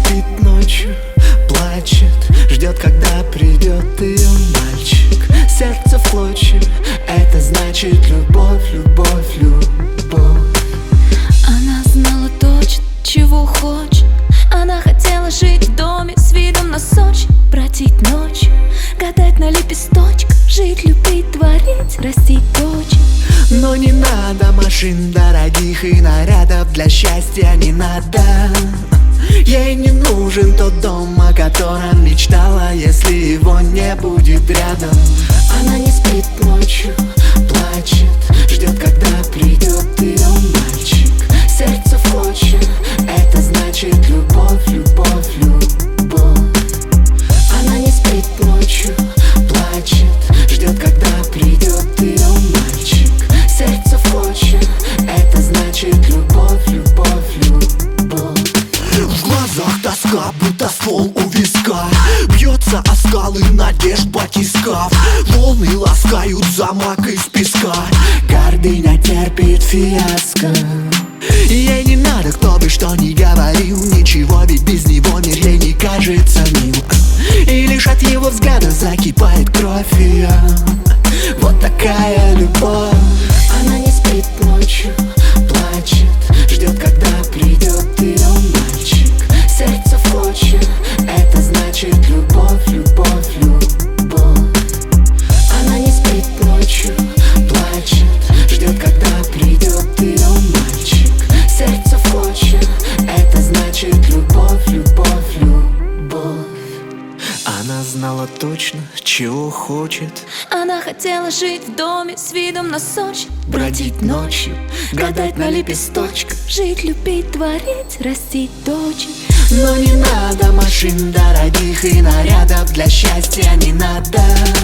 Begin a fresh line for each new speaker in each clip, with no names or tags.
спит ночью, плачет, ждет, когда придет ее мальчик. Сердце в клочья, это значит любовь, любовь, любовь.
Она знала точно, чего хочет. Она хотела жить в доме с видом на Сочи, бродить ночью, гадать на лепесточках, жить, любить, творить, растить дочь.
Но не надо машин дорогих и нарядов, для счастья не надо. Ей не нужен тот дом, о котором мечтала, если его не будет рядом. Она не спит ночью, плачет, ждет, когда придет ее мальчик. Сердце в клочья, это значит любовь, любовь, любовь. Она не спит ночью, плачет, ждет, когда придет ее мальчик. Сердце в клочья, это значит любовь, любовь, любовь. В глазах тоска, будто ствол у виска. Бьется о скалы надежд батискаф. Волны ласкают замок из песка. Гордыня терпит фиаско. Ей не надо, кто бы что ни говорил, ничего, ведь без него мир ей не кажется мил. И лишь от его взгляда закипает кровь ее. Вот такая любовь. Она не спит ночью, плачет, ждет, когда придет ее мальчик. Сердце в клочья, это значит любовь, любовь, любовь. Она не спит ночью, плачет, ждет, когда придет ее мальчик. Сердце в клочья, это значит любовь, любовь, любовь. Она знала точно, чего хочет.
Она хотела жить в доме с видом на Сочи,
Бродить ночью, гадать на лепесточках,
жить, любить, творить, растить дочь.
но не надо машин дорогих и нарядов, для счастья не надо.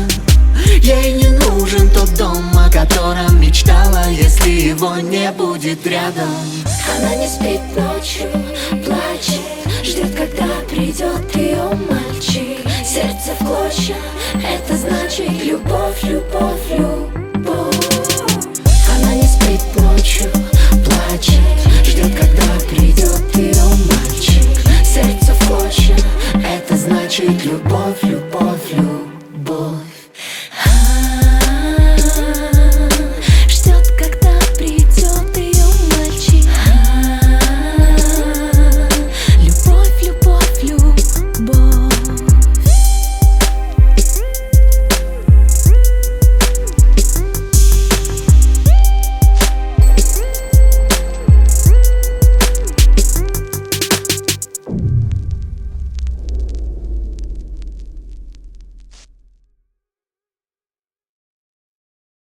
Ей не нужен тот дом, о котором мечтала, если его не будет рядом.
Она не спит ночью, плачет, ждет, когда придет ее мальчик. Сердце в клочья, это значит любовь, любовь, любовь.